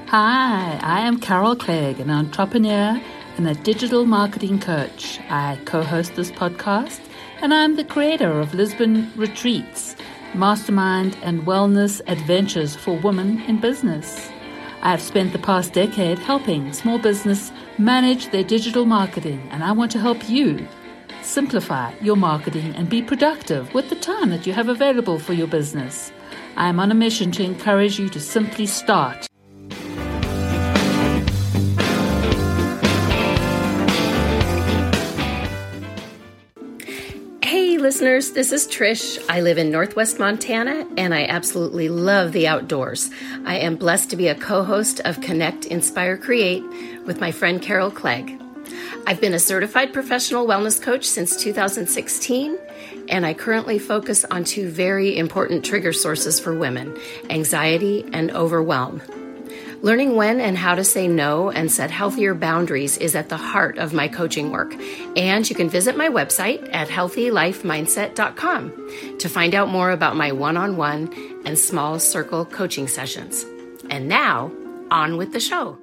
Hi, I am Carol Clegg, an entrepreneur and a digital marketing coach. I co-host this podcast, and I'm the creator of Lisbon Retreats, mastermind and wellness adventures for women in business. I've spent the past decade helping small business manage their digital marketing, and I want to help you simplify your marketing and be productive with the time that you have available for your business. I am on a mission to encourage you to simply start. Hey listeners, this is Trish. I live in Northwest Montana and I absolutely love the outdoors. I am blessed to be a co-host of Connect, Inspire, Create with my friend Carol Clegg. I've been a certified professional wellness coach since 2016, and I currently focus on two very important trigger sources for women, anxiety and overwhelm. Learning when and how to say no and set healthier boundaries is at the heart of my coaching work. And you can visit my website at healthylifemindset.com to find out more about my one-on-one and small circle coaching sessions. And now, on with the show.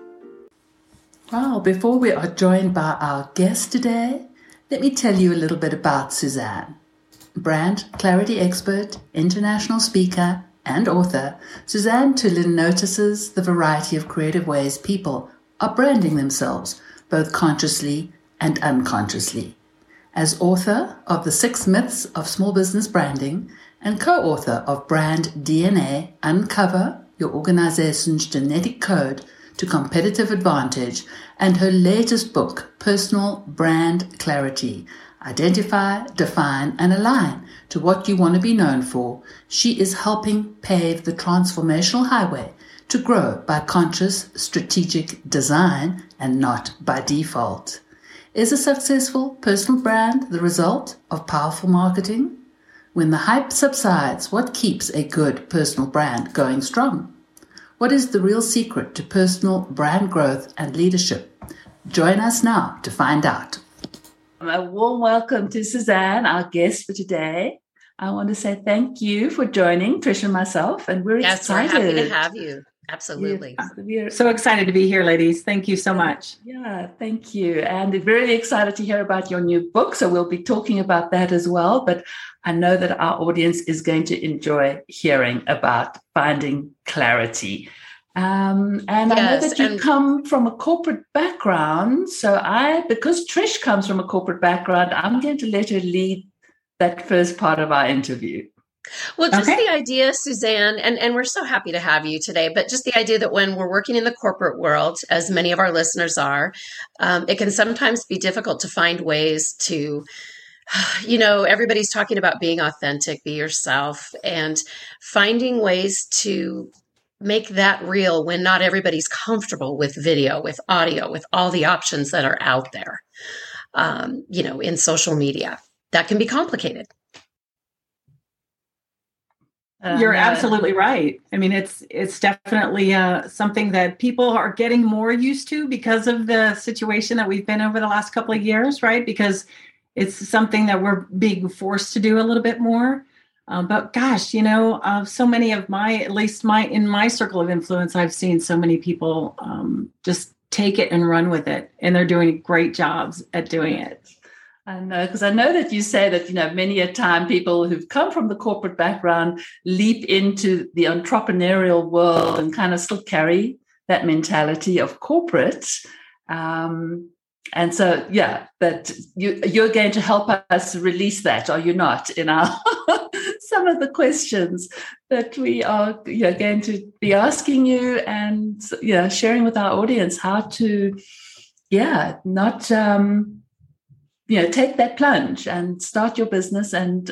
Well, before we are joined by our guest today, let me tell you a little bit about Suzanne. Brand clarity expert, international speaker, and author, Suzanne Toolen notices the variety of creative ways people are branding themselves, both consciously and unconsciously. As author of The 6 Myths of Small Business Branding and co-author of Brand DNA, Uncover Your Organization's Genetic Code to Competitive Advantage, and her latest book, Personal Brand Clarity, Identify, Define, and Align to what you want to be known for, she is helping pave the transformational highway to grow by conscious, strategic design and not by default. Is a successful personal brand the result of powerful marketing? When the hype subsides, what keeps a good personal brand going strong? What is the real secret to personal brand growth and leadership? Join us now to find out. A warm welcome to Suzanne, our guest for today. I want to say thank you for joining Trish and myself, and we're excited. We're happy to have you. Absolutely. Yeah, so excited to be here, ladies. Thank you so much. Yeah, thank you. And very excited to hear about your new book. So we'll be talking about that as well. But I know that our audience is going to enjoy hearing about finding clarity. And I know that you come from a corporate background. So because Trish comes from a corporate background, I'm going to let her lead that first part of our interview. Well, just the idea, Suzanne, and we're so happy to have you today, but just the idea that when we're working in the corporate world, as many of our listeners are, it can sometimes be difficult to find ways to, everybody's talking about being authentic, be yourself, and finding ways to make that real when not everybody's comfortable with video, with audio, with all the options that are out there, in social media. That can be complicated. You're absolutely right. I mean, it's definitely something that people are getting more used to because of the situation that we've been over the last couple of years, right? Because it's something that we're being forced to do a little bit more. But gosh, so many of in my circle of influence, I've seen so many people just take it and run with it. And they're doing great jobs at doing it. I know, because I know that you say that, many a time people who've come from the corporate background leap into the entrepreneurial world and kind of still carry that mentality of corporate. And so, that you're going to help us release that, are you not, in our some of the questions that we are going to be asking you and sharing with our audience how to, not take that plunge and start your business and,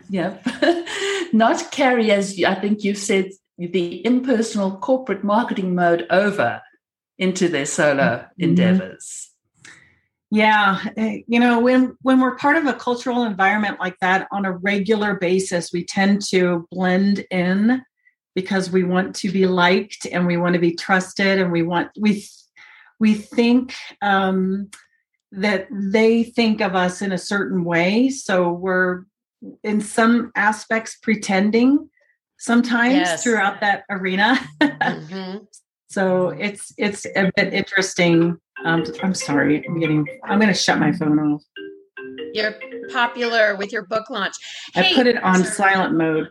not carry, as I think you've said, the impersonal corporate marketing mode over into their solo endeavors. Yeah. When we're part of a cultural environment like that on a regular basis, we tend to blend in because we want to be liked and we want to be trusted and we think, that they think of us in a certain way. So we're in some aspects pretending sometimes throughout that arena. So it's a bit interesting. I'm sorry. I'm going to shut my phone off. You're popular with your book launch. I put it on silent mode.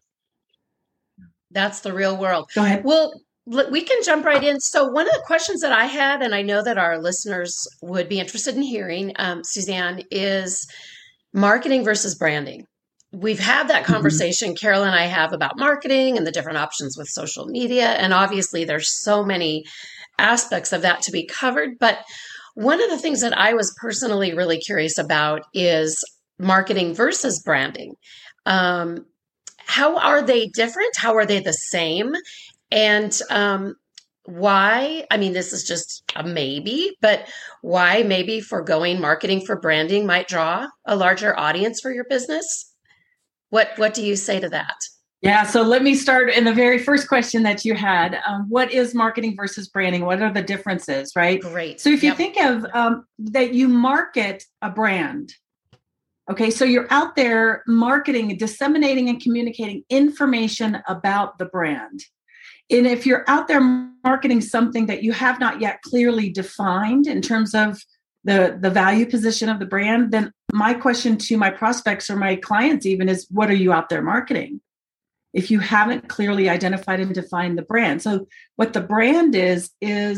That's the real world. Go ahead. Well, we can jump right in. So one of the questions that I had, and I know that our listeners would be interested in hearing, Suzanne, is marketing versus branding. We've had that conversation, Carol and I have, about marketing and the different options with social media. And obviously there's so many aspects of that to be covered. But one of the things that I was personally really curious about is marketing versus branding. How are they different? How are they the same? And why? I mean, this is just a maybe, but why maybe foregoing marketing for branding might draw a larger audience for your business? What do you say to that? Yeah, so let me start in the very first question that you had. What is marketing versus branding? What are the differences, right? Great. So if you think of that you market a brand, okay, so you're out there marketing, disseminating and communicating information about the brand. And if you're out there marketing something that you have not yet clearly defined in terms of the value position of the brand, then my question to my prospects or my clients even is, what are you out there marketing? If you haven't clearly identified and defined the brand. So what the brand is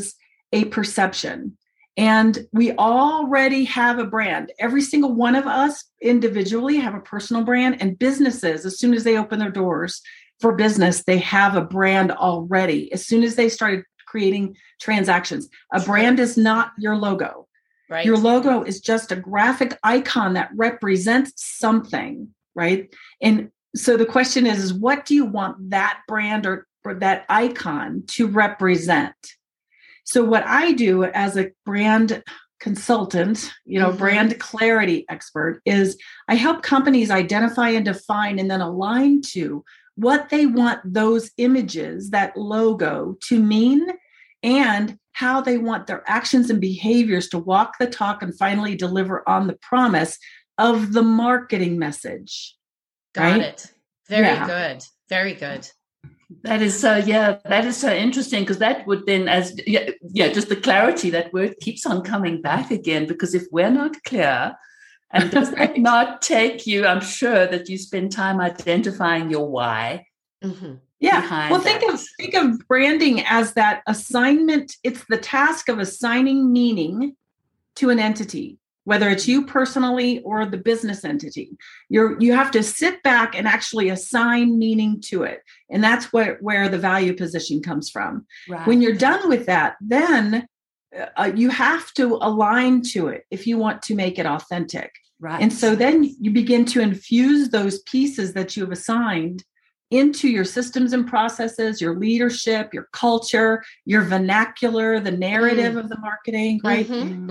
a perception. And we already have a brand. Every single one of us individually have a personal brand, and businesses, as soon as they open their doors for business, they have a brand already. As soon as they started creating transactions, a brand is not your logo. Right. Your logo is just a graphic icon that represents something, right? And so the question is what do you want that brand or that icon to represent? So what I do as a brand consultant, brand clarity expert, is I help companies identify and define and then align to what they want those images, that logo, to mean, and how they want their actions and behaviors to walk the talk and finally deliver on the promise of the marketing message. Got it. Very good. Very good. That is so interesting, because that would then, just the clarity, that word keeps on coming back again, because if we're not clear, and does that not take you, I'm sure that you spend time identifying your why. Mm-hmm. Yeah. Well, think of branding as that assignment. It's the task of assigning meaning to an entity, whether it's you personally or the business entity. You have to sit back and actually assign meaning to it. And that's where the value position comes from. Right. When you're done with that, then you have to align to it if you want to make it authentic. Right. And so then you begin to infuse those pieces that you've assigned into your systems and processes, your leadership, your culture, your vernacular, the narrative of the marketing, right?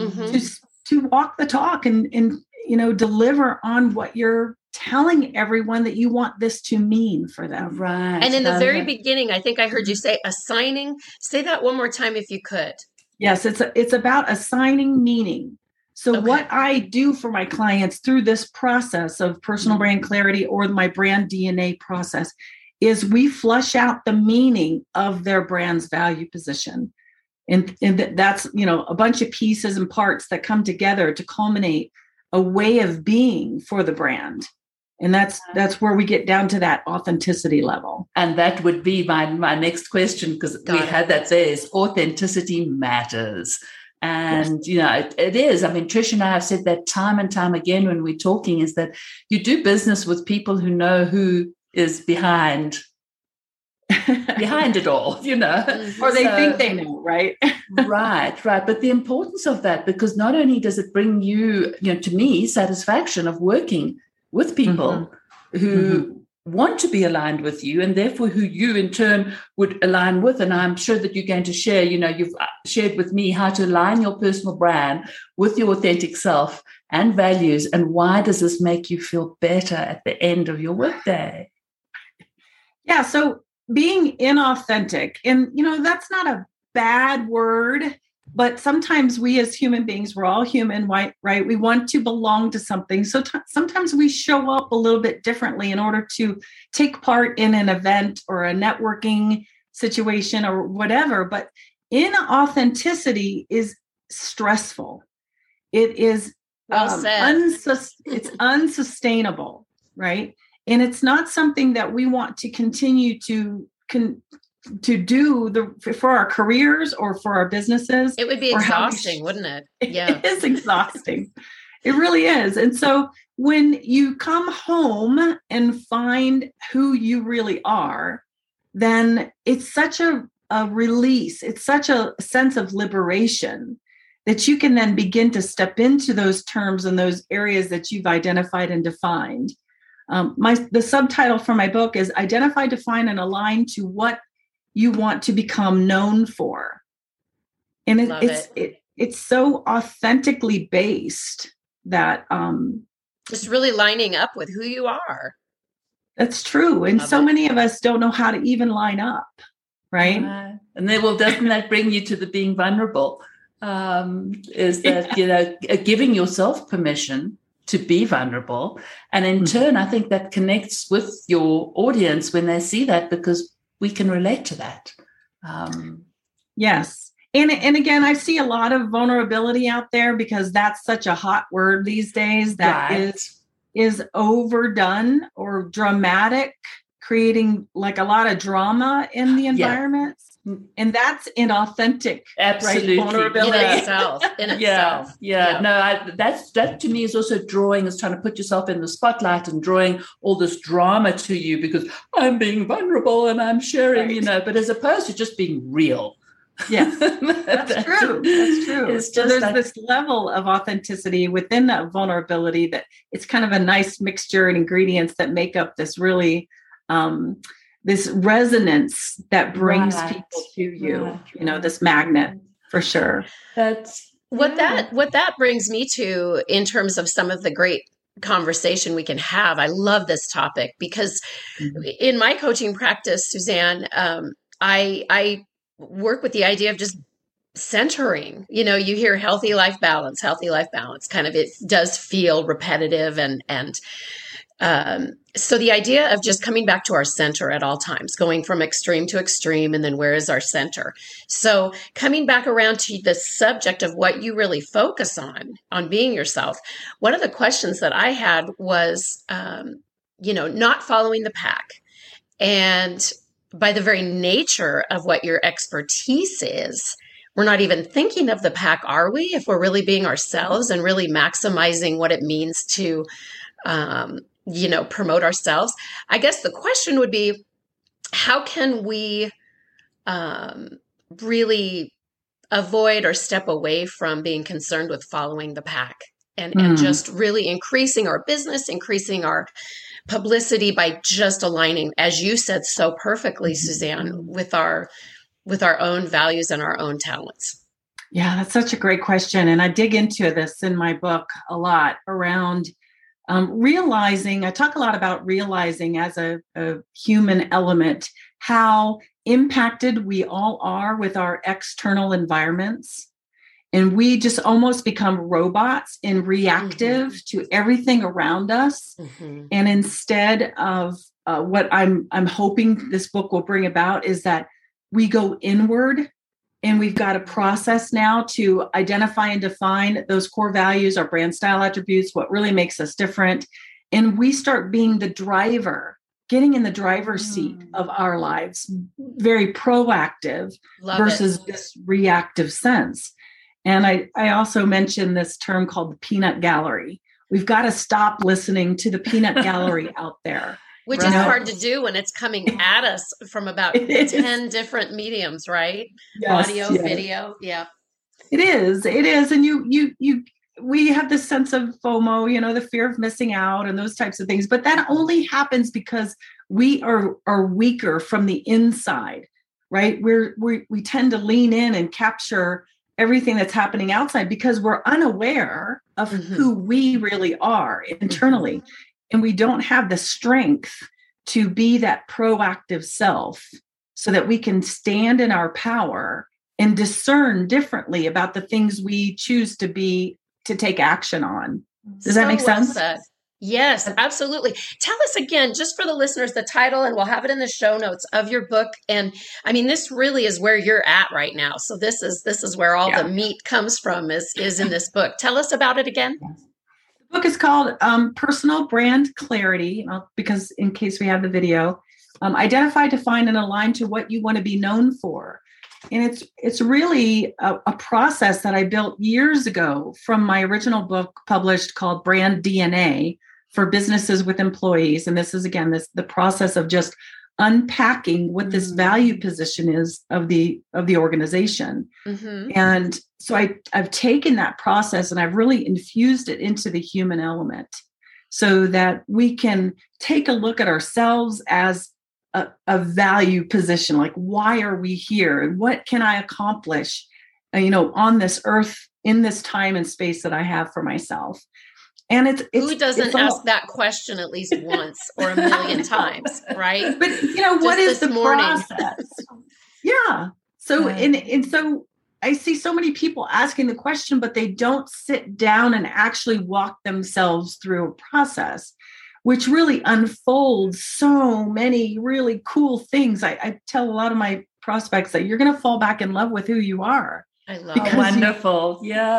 To walk the talk and deliver on what you're telling everyone that you want this to mean for them. Right. And in the very beginning, I think I heard you say assigning. Say that one more time if you could. Yes, it's about assigning meaning. So what I do for my clients through this process of personal brand clarity or my brand DNA process is we flush out the meaning of their brand's value position. And that's, a bunch of pieces and parts that come together to culminate a way of being for the brand. And that's where we get down to that authenticity level. And that would be my next question, because we had that there, is authenticity matters. And, it is. I mean, Trish and I have said that time and time again when we're talking, is that you do business with people who know who is behind it all, Or they think they know, right? Right. But the importance of that, because not only does it bring you, to me, satisfaction of working with people who want to be aligned with you, and therefore who you in turn would align with. And I'm sure that you're going to share, you've shared with me how to align your personal brand with your authentic self and values. And why does this make you feel better at the end of your workday? Yeah. So being inauthentic, and, that's not a bad word, but sometimes we as human beings, we're all human, right? We want to belong to something. So sometimes we show up a little bit differently in order to take part in an event or a networking situation or whatever. But inauthenticity is stressful. It is it's unsustainable, right? And it's not something that we want to continue to do for our careers or for our businesses. It would be exhausting, wouldn't it? Yeah. It is exhausting. It really is. And so when you come home and find who you really are, then it's such a release. It's such a sense of liberation that you can then begin to step into those terms and those areas that you've identified and defined. The subtitle for my book is Identify, Define, and Align to What You Want to Become Known For. And it's so authentically based that just really lining up with who you are. That's true. And so many of us don't know how to even line up, right? And then, doesn't that bring you to the being vulnerable? Is that, giving yourself permission to be vulnerable. And in turn, I think that connects with your audience when they see that, because we can relate to that. Yes. And again, I see a lot of vulnerability out there because that's such a hot word these days that is overdone or dramatic, creating like a lot of drama in the environment. Yeah. And that's inauthentic. Absolutely. Right? Vulnerability. In itself. Yeah. No, that to me is also drawing, is trying to put yourself in the spotlight and drawing all this drama to you because I'm being vulnerable and I'm sharing, but as opposed to just being real. Yes, that's true. That's true. It's just there's this level of authenticity within that vulnerability that it's kind of a nice mixture and ingredients that make up this really this resonance that brings people to you. This magnet for sure. That's what that brings me to in terms of some of the great conversation we can have. I love this topic because in my coaching practice, Suzanne, I work with the idea of just centering. You hear healthy life balance, kind of, it does feel repetitive. And so the idea of just coming back to our center at all times, going from extreme to extreme, and then where is our center? So coming back around to the subject of what you really focus on being yourself. One of the questions that I had was, not following the pack. And by the very nature of what your expertise is, we're not even thinking of the pack, are we? If we're really being ourselves and really maximizing what it means to, promote ourselves. I guess the question would be, how can we really avoid or step away from being concerned with following the pack and just really increasing our business, increasing our publicity by just aligning, as you said so perfectly, Suzanne, with our own values and our own talents? Yeah, that's such a great question. And I dig into this in my book a lot around realizing. I talk a lot about realizing as a human element, how impacted we all are with our external environments. And we just almost become robots and reactive to everything around us. And instead of what I'm hoping this book will bring about is that we go inward, and we've got a process now to identify and define those core values, our brand style attributes, what really makes us different. And we start being the driver, getting in the driver's seat of our lives, very proactive versus this reactive sense. And I also mentioned this term called the peanut gallery. We've got to stop listening to the peanut gallery out there. Which is hard to do when it's coming at us from about 10 different mediums, right? Yes, audio, video. Yeah. It is. And we have this sense of FOMO, the fear of missing out and those types of things. But that only happens because we are weaker from the inside, right? We tend to lean in and capture everything that's happening outside because we're unaware of who we really are internally. And we don't have the strength to be that proactive self so that we can stand in our power and discern differently about the things we choose to take action on. Does that make sense? Yes, absolutely. Tell us again, just for the listeners, the title, and we'll have it in the show notes of your book. And I mean, this really is where you're at right now. So this is where all the meat comes from is in this book. Tell us about it again. The book is called Personal Brand Clarity, because in case we have the video, identify, define, and align to what you want to be known for. And it's really a process that I built years ago from my original book published called Brand DNA for Businesses with Employees. And this is, again, the process of just unpacking what this value position is of the organization. Mm-hmm. And so I've taken that process and I've really infused it into the human element so that we can take a look at ourselves as a value position, like why are we here and what can I accomplish, on this earth in this time and space that I have for myself. And who doesn't ask that question at least once or a million times, right? But what is the process? Yeah. So and so I see so many people asking the question, but they don't sit down and actually walk themselves through a process, which really unfolds so many really cool things. I tell a lot of my prospects that you're going to fall back in love with who you are. I love it. Wonderful.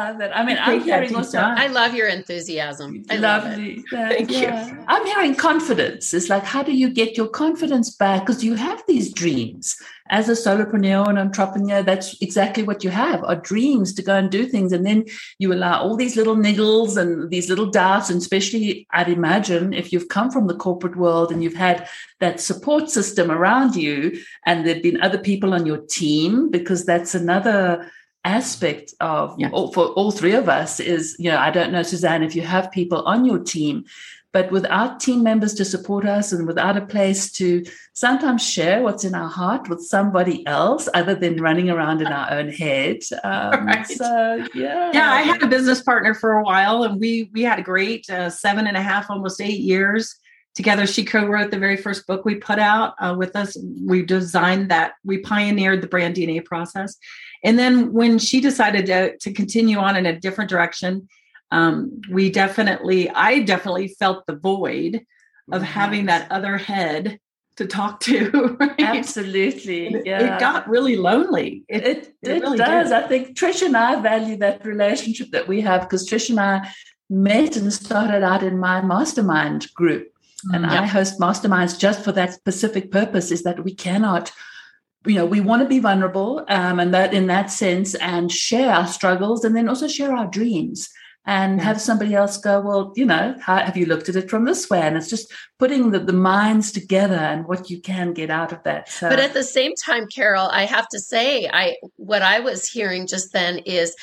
I'm hearing also. I love your enthusiasm. I love it. Thank you. I'm hearing confidence. It's like, how do you get your confidence back? Because you have these dreams. As a solopreneur and entrepreneur, that's exactly what you have, are dreams to go and do things. And then you allow all these little niggles and these little doubts. And especially, I'd imagine, if you've come from the corporate world and you've had that support system around you and there've been other people on your team, because that's another aspect of for all three of us is, I don't know, Suzanne, if you have people on your team, but without team members to support us and without a place to sometimes share what's in our heart with somebody else other than running around in our own head. Right. So, I had a business partner for a while and we had a great 7.5, almost 8 years together. She co-wrote the very first book we put out with us. We designed that. We pioneered the brand DNA process. And then when she decided to continue on in a different direction, I definitely felt the void of having that other head to talk to. Right? Absolutely. It got really lonely. It really does. Did. I think Trish and I value that relationship that we have because Trish and I met and started out in my mastermind group. And I host masterminds just for that specific purpose, is that we cannot, we want to be vulnerable and that in that sense and share our struggles and then also share our dreams and have somebody else go, well, how have you looked at it from this way? And it's just putting the minds together and what you can get out of that. So. But at the same time, Carol, I have to say, what I was hearing just then is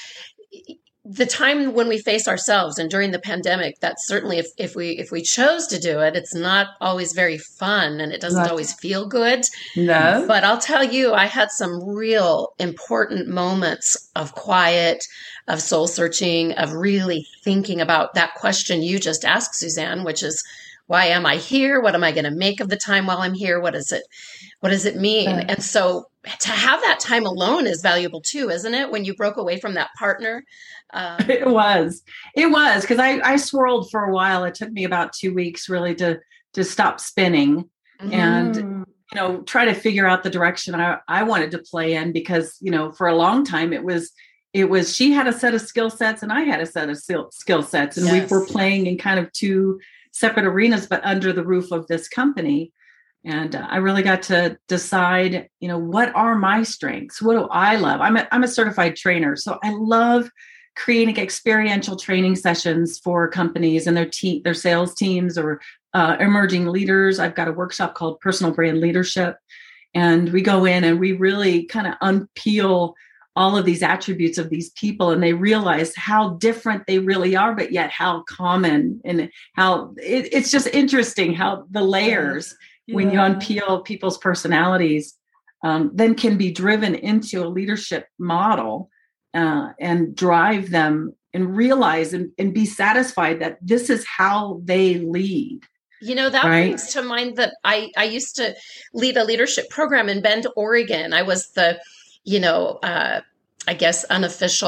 the time when we face ourselves, and during the pandemic, that's certainly if we chose to do it, it's not always very fun and it doesn't always feel good. No. But I'll tell you, I had some real important moments of quiet, of soul searching, of really thinking about that question you just asked, Suzanne, which is, why am I here? What am I going to make of the time while I'm here? What does it mean? And so to have that time alone is valuable too, isn't it? When you broke away from that partner. It was because I swirled for a while. It took me about 2 weeks really to stop spinning and, try to figure out the direction I wanted to play in because, for a long time it was she had a set of skill sets and I had a set of skill sets and we were playing in kind of two separate arenas, but under the roof of this company. And I really got to decide, what are my strengths? What do I love? I'm a certified trainer. So I love creating experiential training sessions for companies and their sales teams or emerging leaders. I've got a workshop called Personal Brand Leadership. And we go in and we really kind of unpeel all of these attributes of these people, and they realize how different they really are, but yet how common, and how it's just interesting how the layers, when you unpeel people's personalities, then can be driven into a leadership model and drive them and realize and be satisfied that this is how they lead. That brings to mind that I used to lead a leadership program in Bend, Oregon. I was the, I guess, unofficial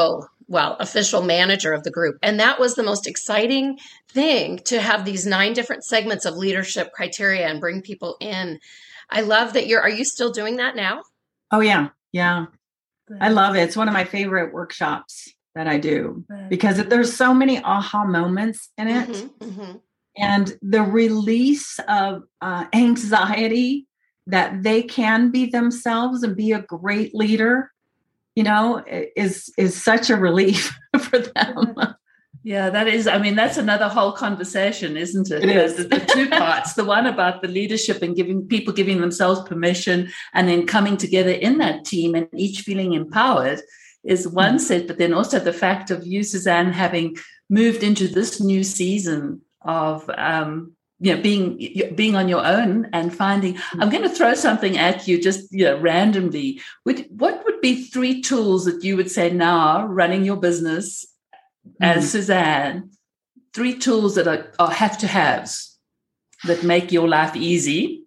official manager of the group. And that was the most exciting thing, to have these 9 different segments of leadership criteria and bring people in. I love that are you still doing that now? Oh, yeah. Yeah. I love it. It's one of my favorite workshops that I do, because there's so many aha moments in it. Mm-hmm, mm-hmm. And the release of anxiety that they can be themselves and be a great leader, is such a relief for them. Yeah, that is. I mean, that's another whole conversation, isn't it? It is. The 2 parts, the one about the leadership and giving themselves permission, and then coming together in that team and each feeling empowered, is one set. But then also the fact of you, Suzanne, having moved into this new season of being on your own and finding. I'm going to throw something at you just randomly. What would be 3 tools that you would say now, running your business as Suzanne, 3 tools that are have to haves that make your life easy?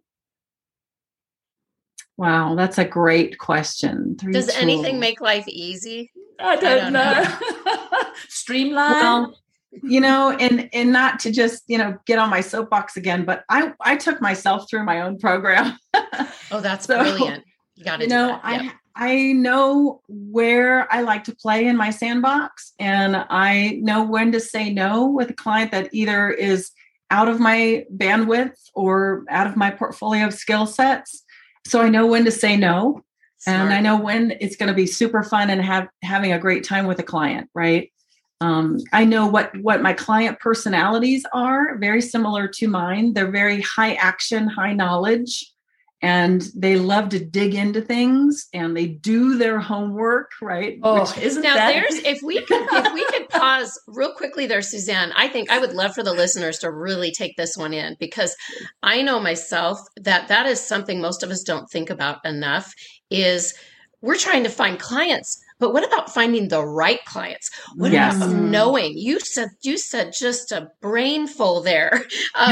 Wow, that's a great question. 3 Does tools. anything make life easy? I don't know. Streamline. Well, and not to just, get on my soapbox again, but I took myself through my own program. Oh, that's brilliant. You got to do that. Yep. I know where I like to play in my sandbox, and I know when to say no with a client that either is out of my bandwidth or out of my portfolio of skill sets. So I know when to say no. Smart. And I know when it's going to be super fun and having a great time with a client, right? I know what my client personalities are, very similar to mine. They're very high action, high knowledge, and they love to dig into things, and they do their homework, right? Isn't that? If we could pause real quickly there, Suzanne, I think I would love for the listeners to really take this one in, because I know myself that is something most of us don't think about enough, is we're trying to find clients. But what about finding the right clients? What about knowing? You said just a brain full there.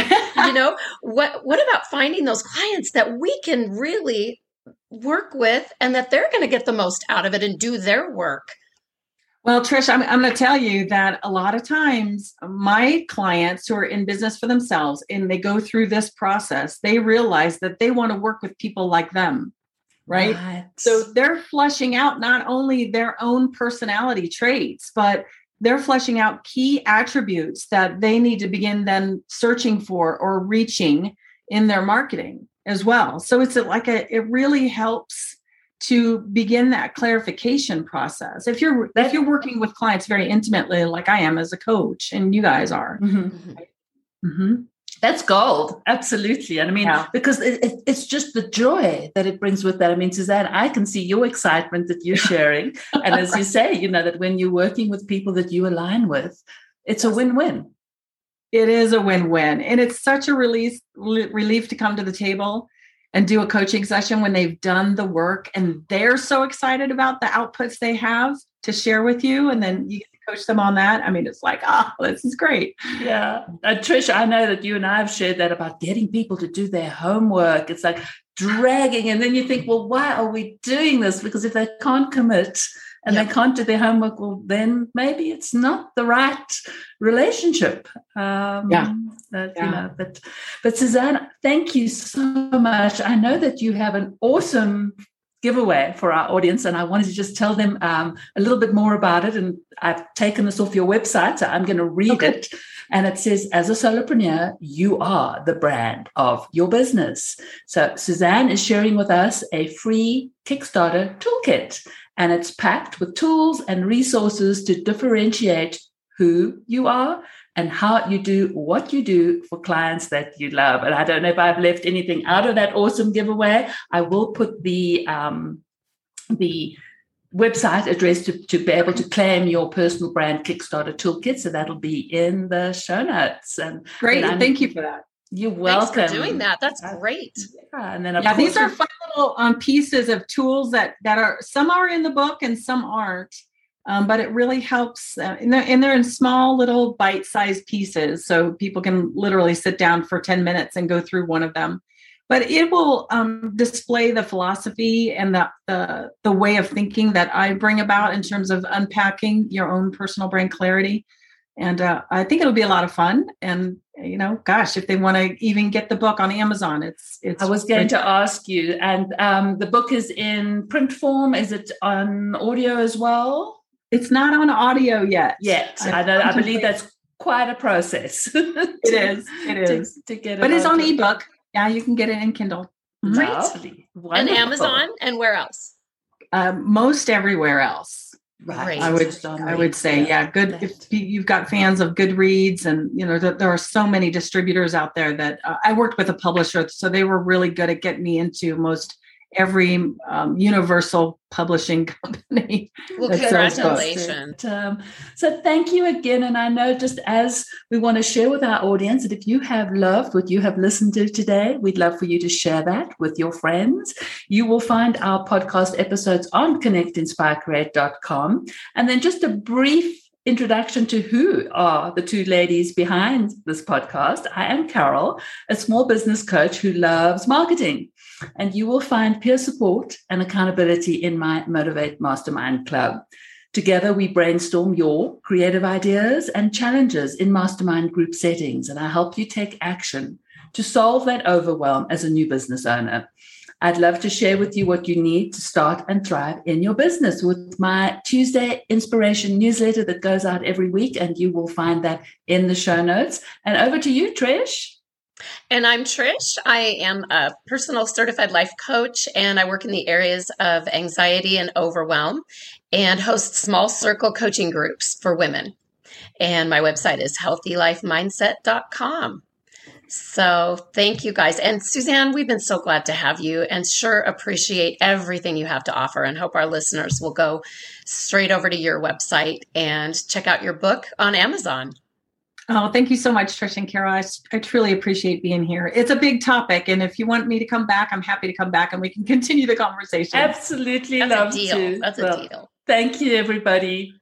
What about finding those clients that we can really work with, and that they're going to get the most out of it and do their work? Well, Trish, I'm going to tell you that a lot of times my clients who are in business for themselves, and they go through this process, they realize that they want to work with people like them. Right. So they're fleshing out not only their own personality traits, but they're fleshing out key attributes that they need to begin then searching for or reaching in their marketing as well. So it's it really helps to begin that clarification process. If you're working with clients very intimately, like I am as a coach, and you guys are. Mm-hmm. Mm-hmm. That's gold. Absolutely. And I mean, because it's just the joy that it brings with that. I mean, Suzanne, I can see your excitement that you're sharing. And as you say, that when you're working with people that you align with, it's a win-win. It is a win-win. And it's such a relief to come to the table and do a coaching session when they've done the work and they're so excited about the outputs they have to share with you. And then you coach them on that. I mean, it's like, this is great. Yeah. Trish, I know that you and I have shared that about getting people to do their homework. It's like dragging. And then you think, well, why are we doing this? Because if they can't commit and they can't do their homework, well, then maybe it's not the right relationship. But Suzanne, thank you so much. I know that you have an awesome giveaway for our audience, and I wanted to just tell them a little bit more about it. And I've taken this off your website, so I'm going to read it. And it says, as a solopreneur, you are the brand of your business. So Suzanne is sharing with us a free Kickstarter toolkit, and it's packed with tools and resources to differentiate who you are and how you do what you do for clients that you love. And I don't know if I've left anything out of that awesome giveaway. I will put the website address to be able to claim your personal brand Kickstarter toolkit. So that'll be in the show notes. And great. Thank you for that. You're welcome. Thanks for doing that. That's great. Yeah, and then these are fun little pieces of tools that are, some are in the book and some aren't. But it really helps, and they're in small little bite-sized pieces, so people can literally sit down for 10 minutes and go through one of them. but it will display the philosophy and the way of thinking that I bring about in terms of unpacking your own personal brand clarity. And I think it'll be a lot of fun. And, gosh, if they want to even get the book on Amazon, it's. I was going to ask you, and the book is in print form. Is it on audio as well? It's not on audio yet. I believe that's quite a process. It is. To get it, but it's on ebook. Yeah, you can get it in Kindle. Great. And Amazon, and where else? Most everywhere else. Right. I would say, good. If you've got fans of Goodreads, and there are so many distributors out there that I worked with a publisher, so they were really good at getting me into most every universal publishing company. Well, congratulations. So thank you again. And I know, just as we want to share with our audience, that if you have loved what you have listened to today, we'd love for you to share that with your friends. You will find our podcast episodes on connectinspirecreate.com. And then just a brief introduction to who are the two ladies behind this podcast. I am Carol, a small business coach who loves marketing. And you will find peer support and accountability in my Motivate Mastermind Club. Together, we brainstorm your creative ideas and challenges in mastermind group settings, and I help you take action to solve that overwhelm as a new business owner. I'd love to share with you what you need to start and thrive in your business with my Tuesday Inspiration newsletter that goes out every week, and you will find that in the show notes. And over to you, Trish. And I'm Trish. I am a personal certified life coach, and I work in the areas of anxiety and overwhelm and host small circle coaching groups for women. And my website is healthylifemindset.com. So thank you guys. And Suzanne, we've been so glad to have you and sure appreciate everything you have to offer, and hope our listeners will go straight over to your website and check out your book on Amazon. Oh, thank you so much, Trish and Carol. I truly appreciate being here. It's a big topic, and if you want me to come back, I'm happy to come back and we can continue the conversation. Absolutely. That's love a deal. to. That's a deal. Thank you, everybody.